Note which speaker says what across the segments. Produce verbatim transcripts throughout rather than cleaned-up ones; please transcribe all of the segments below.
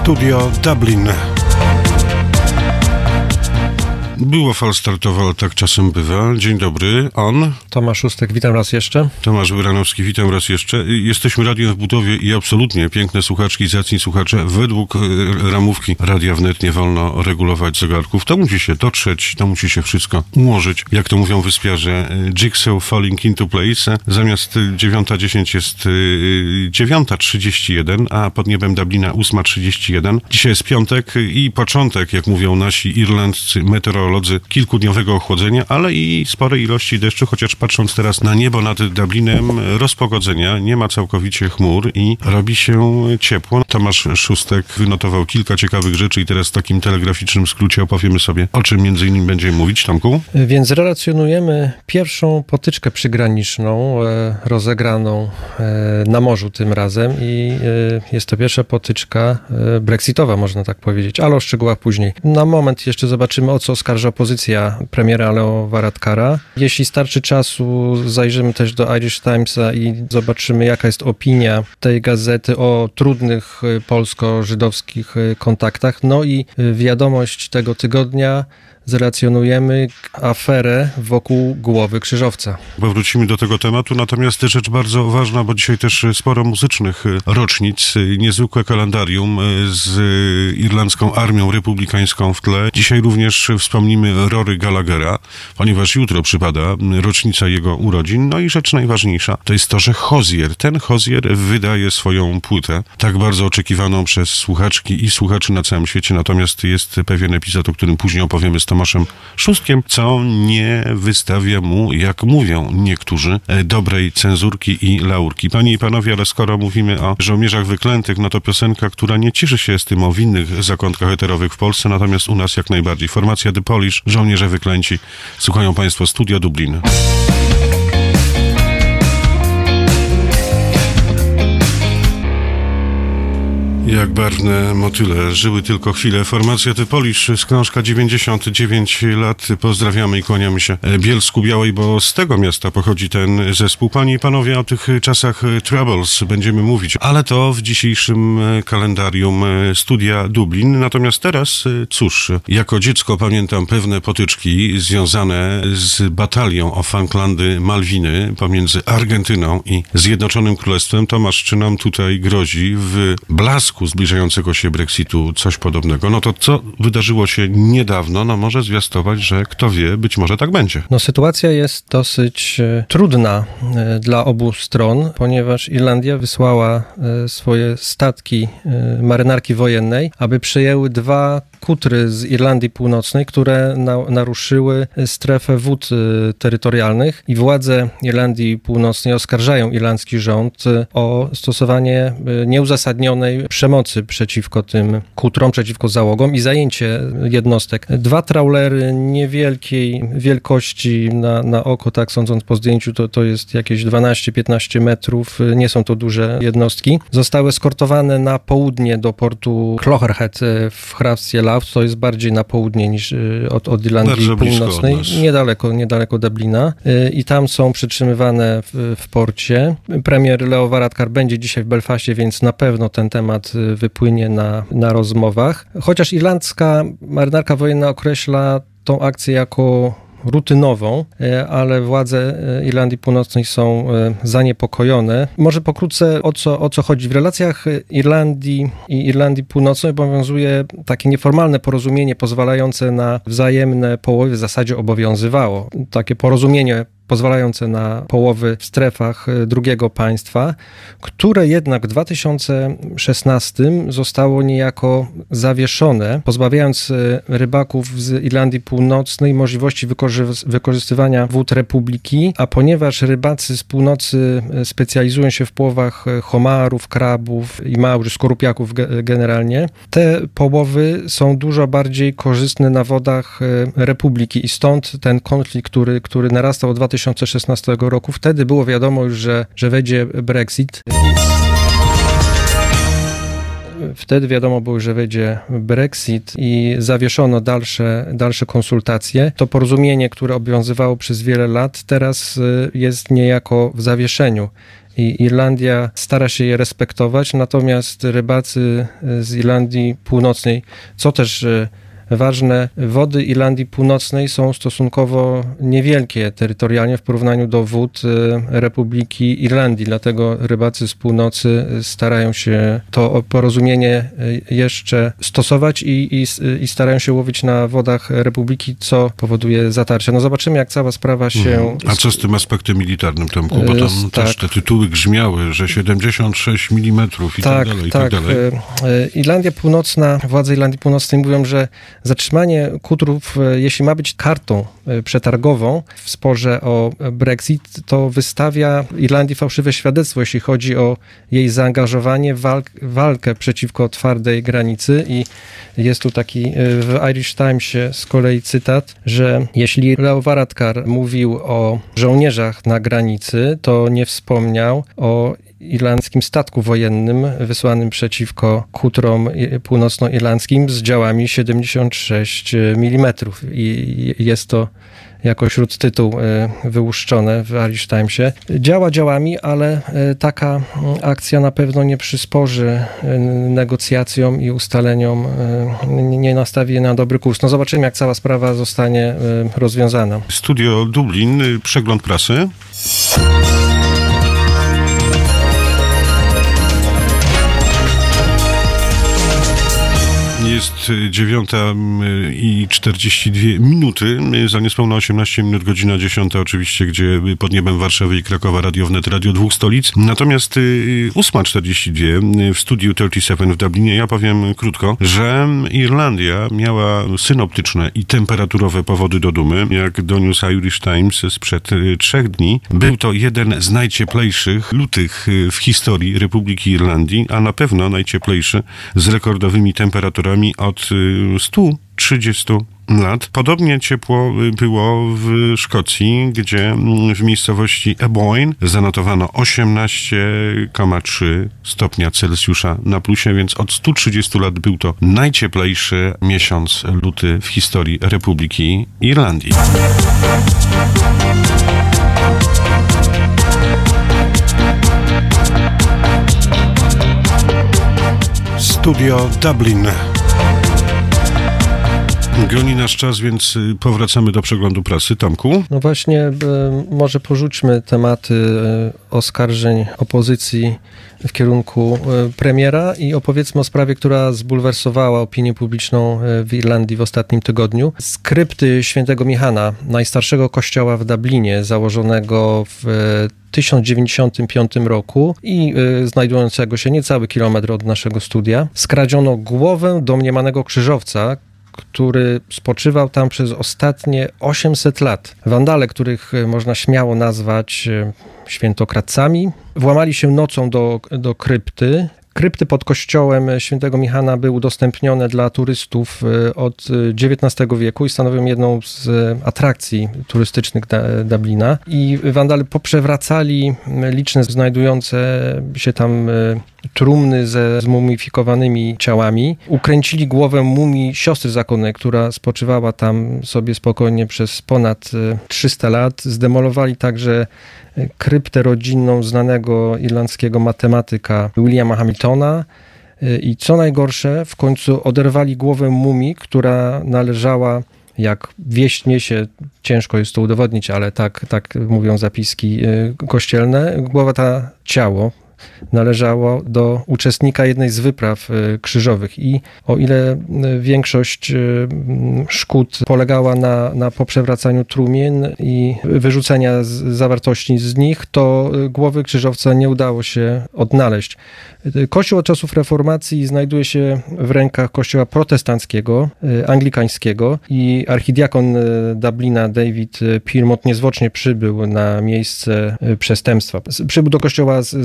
Speaker 1: Studio Dublin. Było falstartowo, ale tak czasem bywa. Dzień dobry, on.
Speaker 2: Tomasz Szóstek, witam raz jeszcze.
Speaker 1: Tomasz Wyranowski, witam raz jeszcze. Jesteśmy radiem w budowie i absolutnie piękne słuchaczki i zacni słuchacze. Według ramówki Radia Wnet nie wolno regulować zegarków. To musi się dotrzeć, to musi się wszystko ułożyć. Jak to mówią wyspiarze, jigsaw falling into place. Zamiast dziewiąta dziesięć jest dziewiąta trzydzieści jeden, a pod niebem Dublina ósma trzydzieści jeden. Dzisiaj jest piątek i początek, jak mówią nasi irlandzcy meteorolodzy, kilkudniowego ochłodzenia, ale i sporej ilości deszczu, chociaż patrząc teraz na niebo nad Dublinem, rozpogodzenia, nie ma całkowicie chmur i robi się ciepło. Tomasz Szóstek wynotował kilka ciekawych rzeczy i teraz w takim telegraficznym skrócie opowiemy sobie, o czym między innymi będziemy mówić. Tomku?
Speaker 2: Więc relacjonujemy pierwszą potyczkę przygraniczną, e, rozegraną e, na morzu tym razem i e, jest to pierwsza potyczka e, brexitowa, można tak powiedzieć, ale o szczegółach później. Na moment jeszcze zobaczymy, o co oskarża opozycja premiera Leo Varadkara. Jeśli starczy czasu, zajrzymy też do Irish Timesa i zobaczymy, jaka jest opinia tej gazety o trudnych polsko-żydowskich kontaktach. No i wiadomość tego tygodnia: zrelacjonujemy aferę wokół głowy Krzyżowca.
Speaker 1: Powrócimy do tego tematu, natomiast rzecz bardzo ważna, bo dzisiaj też sporo muzycznych rocznic, niezwykłe kalendarium z irlandzką armią republikańską w tle. Dzisiaj również wspomnimy Rory Gallaghera, ponieważ jutro przypada rocznica jego urodzin. No i rzecz najważniejsza to jest to, że Hozier, ten Hozier wydaje swoją płytę, tak bardzo oczekiwaną przez słuchaczki i słuchaczy na całym świecie, natomiast jest pewien epizod, o którym później opowiemy z Tomaszem Szóstkiem, co nie wystawia mu, jak mówią niektórzy, dobrej cenzurki i laurki. Panie i panowie, ale skoro mówimy o żołnierzach wyklętych, no to piosenka, która nie cieszy się z tym o w innych zakątkach eterowych w Polsce, natomiast u nas jak najbardziej. Formacja The Polish, Żołnierze wyklęci. Słuchają państwo Studia Dublin. Jak barwne motyle żyły tylko chwilę. Formacja The Polish, Skrążka, dziewięćdziesiąt dziewięć lat. Pozdrawiamy i kłaniamy się Bielsku Białej, bo z tego miasta pochodzi ten zespół. Panie i panowie, o tych czasach Troubles będziemy mówić, ale to w dzisiejszym kalendarium Studia Dublin. Natomiast teraz, cóż, jako dziecko pamiętam pewne potyczki związane z batalią o Falklandy, Malwiny pomiędzy Argentyną i Zjednoczonym Królestwem. Tomasz, czy nam tutaj grozi w blasku zbliżającego się Brexitu coś podobnego? No to co wydarzyło się niedawno, no może zwiastować, że kto wie, być może tak będzie.
Speaker 2: No sytuacja jest dosyć e, trudna e, dla obu stron, ponieważ Irlandia wysłała e, swoje statki e, marynarki wojennej, aby przejęły dwa kutry z Irlandii Północnej, które na, naruszyły strefę wód e, terytorialnych i władze Irlandii Północnej oskarżają irlandzki rząd o stosowanie e, nieuzasadnionej przemocy przeciwko tym kutrom, przeciwko załogom i zajęcie jednostek. Dwa trawlery niewielkiej wielkości na, na oko, tak sądząc po zdjęciu, to, to jest jakieś dwanaście piętnaście metrów, nie są to duże jednostki. Zostały eskortowane na południe do portu Clogherhead w hrabstwie Louth, to jest bardziej na południe niż od, od Irlandii
Speaker 1: Bardzo
Speaker 2: Północnej, niedaleko, niedaleko Dublina i tam są przytrzymywane w, w porcie. Premier Leo Varadkar będzie dzisiaj w Belfaście, więc na pewno ten temat wypłynie na, na rozmowach. Chociaż irlandzka marynarka wojenna określa tą akcję jako rutynową, ale władze Irlandii Północnej są zaniepokojone. Może pokrótce o co, o co chodzi. W relacjach Irlandii i Irlandii Północnej obowiązuje takie nieformalne porozumienie pozwalające na wzajemne połowy, w zasadzie obowiązywało. Takie porozumienie pozwalające na połowy w strefach drugiego państwa, które jednak w dwa tysiące szesnastym zostało niejako zawieszone, pozbawiając rybaków z Irlandii Północnej możliwości wykorzy- wykorzystywania wód Republiki, a ponieważ rybacy z północy specjalizują się w połowach homarów, krabów i małży, skorupiaków ge- generalnie, te połowy są dużo bardziej korzystne na wodach Republiki i stąd ten konflikt, który, który narastał od dwa tysiące szesnastego roku. Wtedy było wiadomo już, że, że wejdzie Brexit. wtedy wiadomo było, że będzie Brexit i zawieszono dalsze, dalsze konsultacje. To porozumienie, które obowiązywało przez wiele lat, teraz jest niejako w zawieszeniu. I Irlandia stara się je respektować, natomiast rybacy z Irlandii Północnej, co też ważne, wody Irlandii Północnej są stosunkowo niewielkie terytorialnie w porównaniu do wód Republiki Irlandii, dlatego rybacy z północy starają się to porozumienie jeszcze stosować i, i, i starają się łowić na wodach Republiki, co powoduje zatarcia. No zobaczymy, jak cała sprawa się...
Speaker 1: Mhm. A co z tym aspektem militarnym, Tomku? Bo tam tak. też te tytuły grzmiały, że siedemdziesiąt sześć milimetrów i tak, tak dalej, i tak, tak dalej.
Speaker 2: Irlandia Północna, władze Irlandii Północnej mówią, że zatrzymanie kutrów, jeśli ma być kartą przetargową w sporze o Brexit, to wystawia Irlandii fałszywe świadectwo, jeśli chodzi o jej zaangażowanie w walk, walkę przeciwko twardej granicy. I jest tu taki w Irish Timesie z kolei cytat, że jeśli Leo Varadkar mówił o żołnierzach na granicy, to nie wspomniał o irlandzkim statku wojennym wysłanym przeciwko kutrom północnoirlandzkim z działami siedemdziesiąt sześć milimetrów. I jest to jako śródtytuł wyłuszczone w Irish Timesie. Działa działami, ale taka akcja na pewno nie przysporzy negocjacjom i ustaleniom, nie nastawi na dobry kurs. No zobaczymy, jak cała sprawa zostanie rozwiązana.
Speaker 1: Studio Dublin, przegląd prasy. Jest dziewiąta i czterdzieści dwie minuty, za niespełna osiemnaście minut, godzina dziesiąta oczywiście, gdzie pod niebem Warszawy i Krakowa Radio Wnet, Radio Dwóch Stolic. Natomiast ósma czterdzieści dwie w studiu trzydzieści siedem w Dublinie, ja powiem krótko, że Irlandia miała synoptyczne i temperaturowe powody do dumy. Jak doniósł Irish Times sprzed trzech dni, był to jeden z najcieplejszych lutych w historii Republiki Irlandii, a na pewno najcieplejszy z rekordowymi temperaturami od stu trzydziestu lat. Podobnie ciepło było w Szkocji, gdzie w miejscowości Aboyne zanotowano osiemnaście przecinek trzy stopnia Celsjusza na plusie, więc od stu trzydziestu lat był to najcieplejszy miesiąc luty w historii Republiki Irlandii. Studio Dublin. Goni nasz czas, więc powracamy do przeglądu prasy. Tomku?
Speaker 2: No właśnie, może porzućmy tematy oskarżeń opozycji w kierunku premiera i opowiedzmy o sprawie, która zbulwersowała opinię publiczną w Irlandii w ostatnim tygodniu. Z krypty świętego Michała, najstarszego kościoła w Dublinie, założonego w tysiąc dziewięćdziesiątym piątym roku i y, znajdującego się niecały kilometr od naszego studia, skradziono głowę domniemanego krzyżowca, który spoczywał tam przez ostatnie osiemset lat. Wandale, których można śmiało nazwać świętokradcami, włamali się nocą do, do krypty. Krypty pod kościołem świętego Michała były udostępnione dla turystów od dziewiętnastego wieku i stanowią jedną z atrakcji turystycznych Dublina. I wandale poprzewracali liczne znajdujące się tam trumny ze zmumifikowanymi ciałami. Ukręcili głowę mumii siostry zakonnej, która spoczywała tam sobie spokojnie przez ponad trzysta lat. Zdemolowali także kryptę rodzinną znanego irlandzkiego matematyka Williama Hamiltona i co najgorsze, w końcu oderwali głowę mumii, która należała, jak wieść niesie, ciężko jest to udowodnić, ale tak, tak mówią zapiski kościelne, głowa ta, ciało należało do uczestnika jednej z wypraw krzyżowych i o ile większość szkód polegała na, na poprzewracaniu trumien i wyrzucenia z zawartości z nich, to głowy krzyżowca nie udało się odnaleźć. Kościół od czasów reformacji znajduje się w rękach kościoła protestanckiego, anglikańskiego i archidiakon Dublina David Piermont niezwłocznie przybył na miejsce przestępstwa. Przybył do kościoła z, z gardą, czyli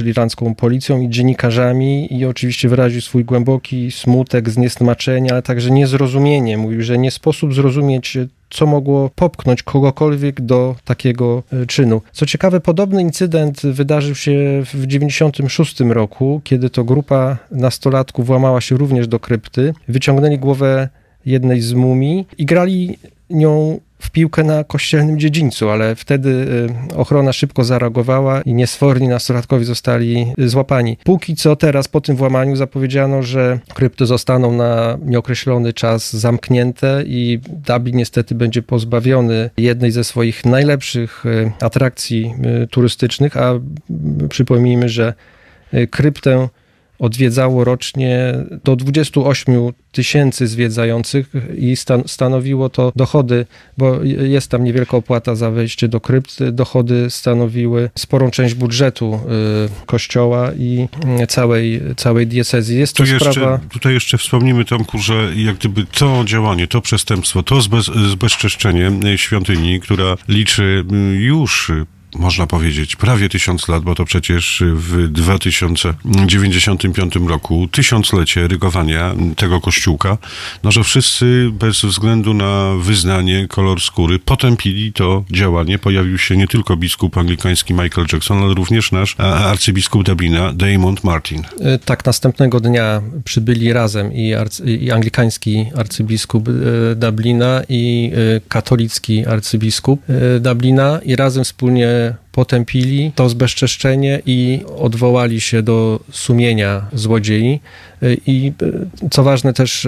Speaker 2: przed irlandzką policją i dziennikarzami i oczywiście wyraził swój głęboki smutek, zniesmaczenie, ale także niezrozumienie. Mówił, że nie sposób zrozumieć, co mogło popchnąć kogokolwiek do takiego czynu. Co ciekawe, podobny incydent wydarzył się w dziewięćdziesiątym szóstym roku, kiedy to grupa nastolatków włamała się również do krypty, wyciągnęli głowę jednej z mumii i grali nią w piłkę na kościelnym dziedzińcu, ale wtedy ochrona szybko zareagowała i niesforni nastolatkowie zostali złapani. Póki co teraz po tym włamaniu zapowiedziano, że krypty zostaną na nieokreślony czas zamknięte i Dublin niestety będzie pozbawiony jednej ze swoich najlepszych atrakcji turystycznych, a przypomnijmy, że kryptę odwiedzało rocznie do dwudziestu ośmiu tysięcy zwiedzających i stan- stanowiło to dochody, bo jest tam niewielka opłata za wejście do krypt. Dochody stanowiły sporą część budżetu y, kościoła i całej, całej diecezji. Jest to
Speaker 1: tu jeszcze,
Speaker 2: sprawa...
Speaker 1: Tutaj jeszcze wspomnimy, Tomku, że jak gdyby to działanie, to przestępstwo, to zbez, zbezczeszczenie świątyni, która liczy już można powiedzieć, prawie tysiąc lat, bo to przecież w dwa tysiące dziewięćdziesiątym piątym roku tysiąclecie rygowania tego kościółka, no że wszyscy bez względu na wyznanie, kolor skóry potępili to działanie. Pojawił się nie tylko biskup anglikański Michael Jackson, ale również nasz arcybiskup Dublina Diarmuid Martin.
Speaker 2: Tak, następnego dnia przybyli razem i, arcy, i anglikański arcybiskup Dublina i katolicki arcybiskup Dublina i razem wspólnie potępili to zbezczeszczenie i odwołali się do sumienia złodziei. I co ważne też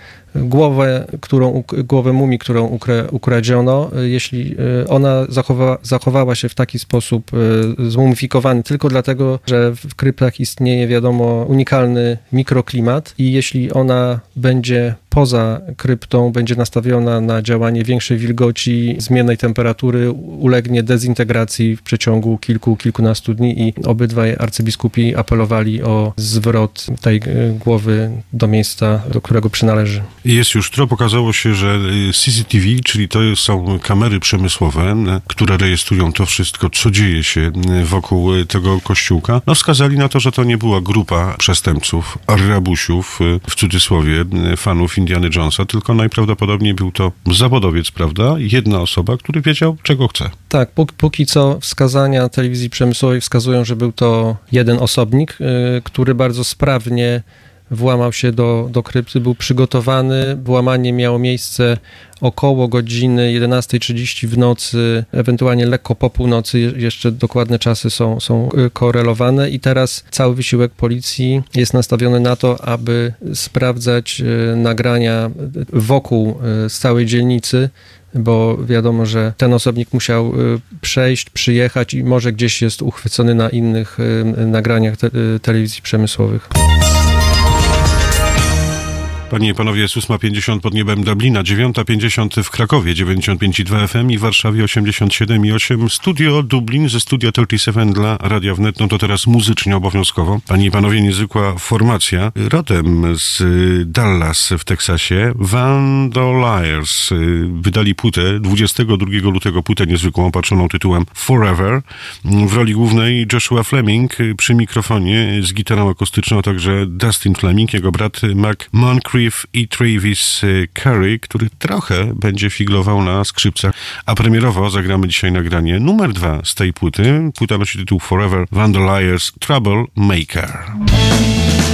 Speaker 2: głowę, którą, głowę mumii, którą ukra, ukradziono, jeśli ona zachowa, zachowała się w taki sposób zmumifikowany tylko dlatego, że w kryptach istnieje, wiadomo, unikalny mikroklimat i jeśli ona będzie poza kryptą, będzie nastawiona na działanie większej wilgoci, zmiennej temperatury, ulegnie dezintegracji w przeciągu kilku, kilkunastu dni i obydwaj arcybiskupi apelowali o zwrot tej głowy do miejsca, do którego przynależy.
Speaker 1: Jest już to. Pokazało się, że C C T V, czyli to są kamery przemysłowe, które rejestrują to wszystko, co dzieje się wokół tego kościółka, no wskazali na to, że to nie była grupa przestępców, rabusiów, w cudzysłowie, fanów Indiana Jonesa, tylko najprawdopodobniej był to zawodowiec, prawda? Jedna osoba, który wiedział, czego chce.
Speaker 2: Tak, póki, póki co wskazania telewizji przemysłowej wskazują, że był to jeden osobnik, yy, który bardzo sprawnie włamał się do, do krypty, był przygotowany. Włamanie miało miejsce około godziny jedenastej trzydzieści w nocy, ewentualnie lekko po północy, jeszcze dokładne czasy są, są korelowane i teraz cały wysiłek policji jest nastawiony na to, aby sprawdzać nagrania wokół z całej dzielnicy, bo wiadomo, że ten osobnik musiał przejść, przyjechać i może gdzieś jest uchwycony na innych nagraniach te, telewizji przemysłowych.
Speaker 1: Panie i panowie, jest ósma pięćdziesiąt pod niebem Dublina, dziewiąta pięćdziesiąt w Krakowie, dziewięćdziesiąt pięć i dwa F M i w Warszawie osiemdziesiąt siedem i osiem. Studio Dublin ze studia trzydzieści siedem dla Radia Wnet, no to teraz muzycznie obowiązkowo. Panie i panowie, niezwykła formacja, rodem z Dallas w Teksasie, Vandaliers, wydali płytę dwudziestego drugiego lutego, płytę niezwykłą, opatrzoną tytułem Forever. W roli głównej Joshua Fleming, przy mikrofonie z gitarą akustyczną, a także Dustin Fleming, jego brat Mac Moncrief i Travis Curry, który trochę będzie figlował na skrzypcach, a premierowo zagramy dzisiaj nagranie numer dwa z tej płyty. Płyta nosi tytuł Forever, Vandaliers Troublemaker.